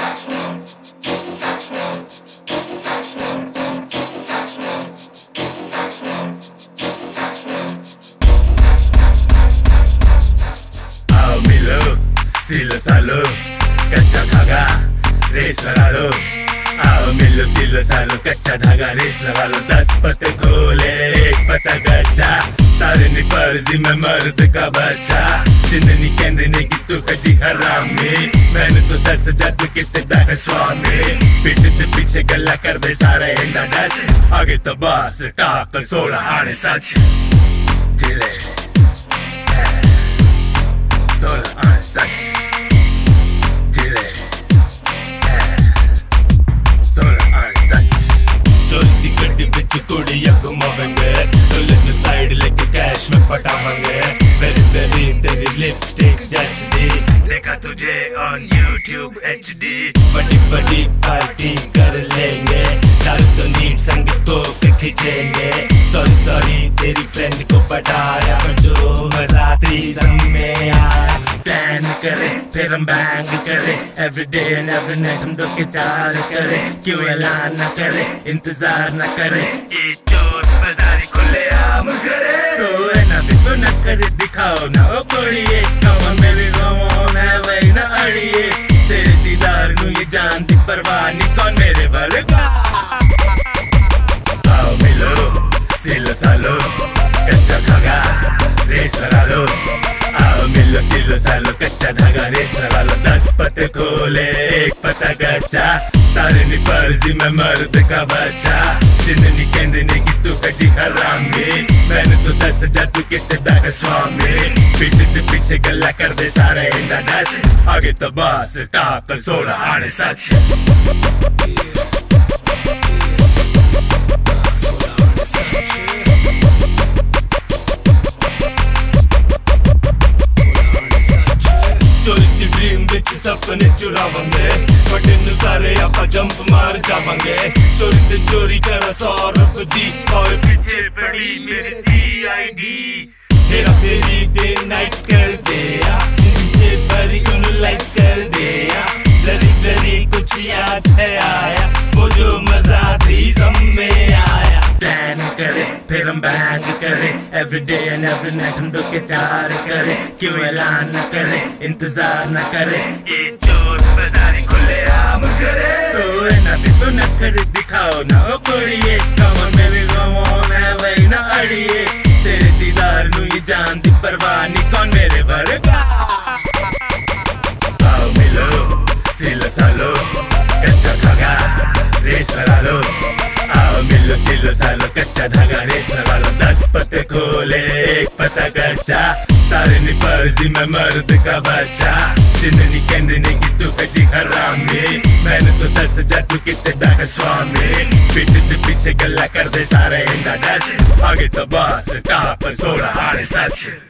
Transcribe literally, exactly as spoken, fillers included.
आओ मिलो, सिलो सालो, कच्चा धागा रेस लगा लो। आओ मिलो सिलो सालो, कच्चा धागा रेस लगा लो। दस पत्ते खोले एक पत्ता कच्चा, सारे नी फर्जी में मर्द का बच्चा। जिंदनी कहंदे ने कि तू कजी हरामी, मैंने तो दस हजार तू कितने है स्वामी। पीठ ते पीछे गल्ला कर दे सारे इंडा डच, आगे तो बस टाक सोलह आने सच। जिले सोलह आने सच, जिले सोलह आने सच। चोरी गड्डी विच कुड़ी घुमावेंगे, दुल्हन साइड लेके कैश में पटावेंगे। वेरी वेरी तेरी लिपस्टिक जचदी, देखा तुझे ऑन यूट्यूब एच डी। बड़ी बड़ी पार्टी कर लेंगे, दारू तो नीट संग को खींचेंगे। सॉरी सॉरी तेरी फ्रेंड को पटाया, पर जो मजा थ्रीसम में आया। प्लान करे फिर हम बैंग करे, every day and every night हम दो के चार करे। क्यों ऐलान न करे, इंतजार न करे, ये चोर बाजारी खुले आम करे। तो है ना भी तो न करे दिखाओ ना ओ कोड़िए, कमर में भी गमोन है वही ना अड़िए। तेरे दीदार नू ये जान दी परवाह नी, कौन मेरे वर्गा। आओ मिलो सिलो सालो, कच्चा धागा रेस लगा लो। आओ मिलो सिलो सालो, कच्चा धागा रेस लगा लो। दस पत्ते खोले एक पत्ता कच्चा, सारे नी फर्जी में मर्द का बच्चा। जिंदनी कहंदे ने कि तू कजी हरामी, मैंने तो दस हजार तू कितने है स्वामी। पीठ ते पीछे गल्ला कर दे सारे इंडा डच, आगे तो बस टाक सोलह आने सच। सपने चुरावेंगे, बड़े नु सारे आपा जंप मार जावेंगे। चोरी ते चोरी करा सौ रुपए दी, और पीछे पड़ी मेरी सी आई डी। हेरा फेरी दे नाइट कर दे, पीछे भरी उन्हें लाइट कर दे। डरी डरी कुछ याद है आया, वो जो मजा थ्रीसम में आया। प्लान करे फिर हम बैंग करे, every day and every night हम दो के चार करे। क्यों ऐलान न करे, इंतजार न करे, ये चोर बाजारी खुले आम करे। तो है ना भी तो न करे दिखाओ ना ओ कोड़िए, कमर में भी गमोन है वही ना अड़िए। तेरे दीदार नू ये जान दी परवाह नी, कौन मेरे वर्गा। आओ मिलो सिलो सालो, कच्चा धागा रेस लगा लो। आओ मिलो सिलो सालो, कच्चा धागा रेस लगा लो। दस पत्ते खोले एक पत्ता कच्चा, सारे नी फर्जी में मर्द का बच्चा। जिंदनी कहंदे ने कि तू कजी हरामी, मैंने तो दस हजार तू कितने है स्वामी। पीठ ते पीछे गल्ला कर दे सारे इंडा डच, आगे तो बस टाप सोलह आने सच।